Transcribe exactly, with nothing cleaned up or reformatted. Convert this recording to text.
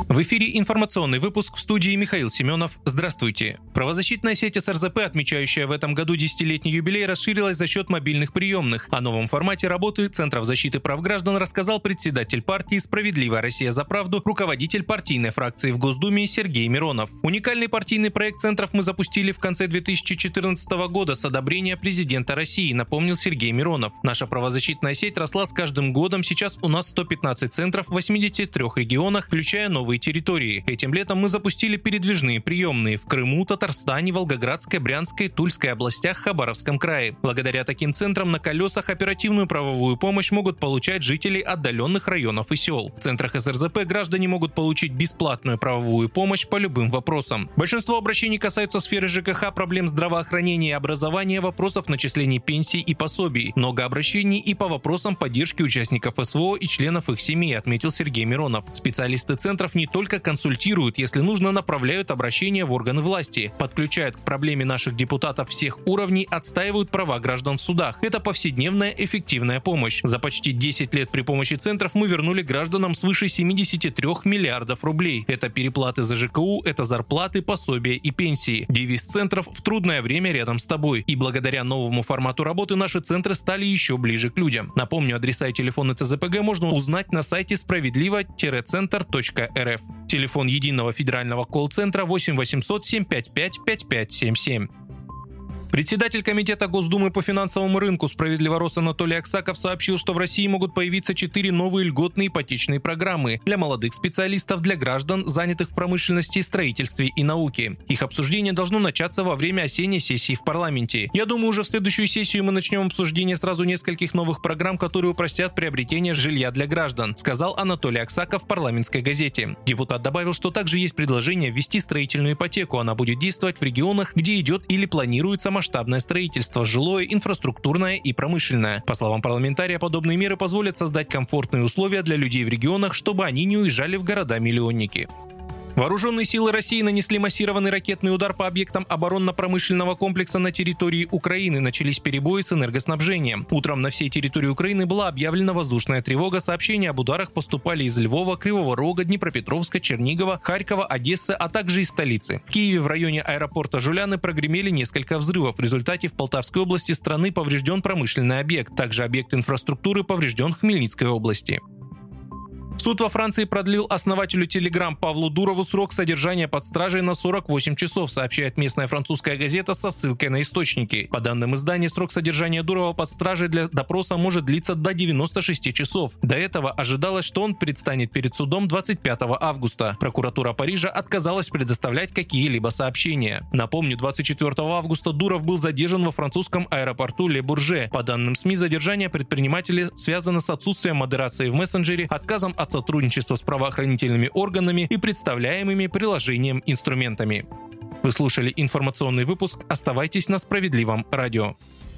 В эфире информационный выпуск, в студии Михаил Семенов. Здравствуйте. Правозащитная сеть эс эр зэ пэ, отмечающая в этом году десятилетний юбилей, расширилась за счет мобильных приемных. О новом формате работы Центров защиты прав граждан рассказал председатель партии «Справедливая Россия за правду», руководитель партийной фракции в Госдуме Сергей Миронов. Уникальный партийный проект центров мы запустили в конце две тысячи четырнадцатого года с одобрения президента России, напомнил Сергей Миронов. Наша правозащитная сеть росла с каждым годом. Сейчас у нас сто пятнадцать центров в восьмидесяти трёх регионах, включая новые территории. Этим летом мы запустили передвижные приемные в Крыму, Татарстане, Волгоградской, Брянской, Тульской областях, Хабаровском крае. Благодаря таким центрам на колесах оперативную правовую помощь могут получать жители отдаленных районов и сел. В центрах эс эр зэ пэ граждане могут получить бесплатную правовую помощь по любым вопросам. Большинство обращений касаются сферы жэ ка ха, проблем здравоохранения и образования, вопросов начисления пенсий и пособий. Много обращений и по вопросам поддержки участников эс вэ о и членов их семей, отметил Сергей Миронов. Специалисты центров не только консультируют, если нужно, направляют обращения в органы власти, подключают к проблеме наших депутатов всех уровней, отстаивают права граждан в судах. Это повседневная эффективная помощь. За почти десять лет при помощи центров мы вернули гражданам свыше семидесяти трёх миллиардов рублей. Это переплаты за жэ ка у, это зарплаты, пособия и пенсии. Девиз центров «В трудное время рядом с тобой». И благодаря новому формату работы наши центры стали еще ближе к людям. Напомню, адреса и телефоны тэ зэ пэ гэ можно узнать на сайте справедливо центр точка эр эф. Телефон единого федерального колл-центра восемь восемьсот семь пять пять пять пять семь семь. Председатель Комитета Госдумы по финансовому рынку «Справедливорос» Анатолий Аксаков сообщил, что в России могут появиться четыре новые льготные ипотечные программы для молодых специалистов, для граждан, занятых в промышленности, строительстве и науке. Их обсуждение должно начаться во время осенней сессии в парламенте. Я думаю, уже в следующую сессию мы начнем обсуждение сразу нескольких новых программ, которые упростят приобретение жилья для граждан, сказал Анатолий Аксаков в парламентской газете. Депутат добавил, что также есть предложение ввести строительную ипотеку. Она будет действовать в регионах, где идет или планируется масштабное строительство, жилое, инфраструктурное и промышленное. По словам парламентария, подобные меры позволят создать комфортные условия для людей в регионах, чтобы они не уезжали в города-миллионники. Вооруженные силы России нанесли массированный ракетный удар по объектам оборонно-промышленного комплекса на территории Украины. Начались перебои с энергоснабжением. Утром на всей территории Украины была объявлена воздушная тревога. Сообщения об ударах поступали из Львова, Кривого Рога, Днепропетровска, Чернигова, Харькова, Одессы, а также из столицы. В Киеве в районе аэропорта Жуляны прогремели несколько взрывов. В результате в Полтавской области страны поврежден промышленный объект. Также объект инфраструктуры поврежден в Хмельницкой области. Суд во Франции продлил основателю Telegram Павлу Дурову срок содержания под стражей на сорок восемь часов, сообщает местная французская газета со ссылкой на источники. По данным издания, срок содержания Дурова под стражей для допроса может длиться до девяноста шести часов. До этого ожидалось, что он предстанет перед судом двадцать пятого августа. Прокуратура Парижа отказалась предоставлять какие-либо сообщения. Напомню, двадцать четвёртого августа Дуров был задержан во французском аэропорту Ле-Бурже. По данным СМИ, задержание предпринимателя связано с отсутствием модерации в мессенджере, отказом от сотрудничества с правоохранительными органами и представляемыми приложением инструментами. Вы слушали информационный выпуск. Оставайтесь на Справедливом радио.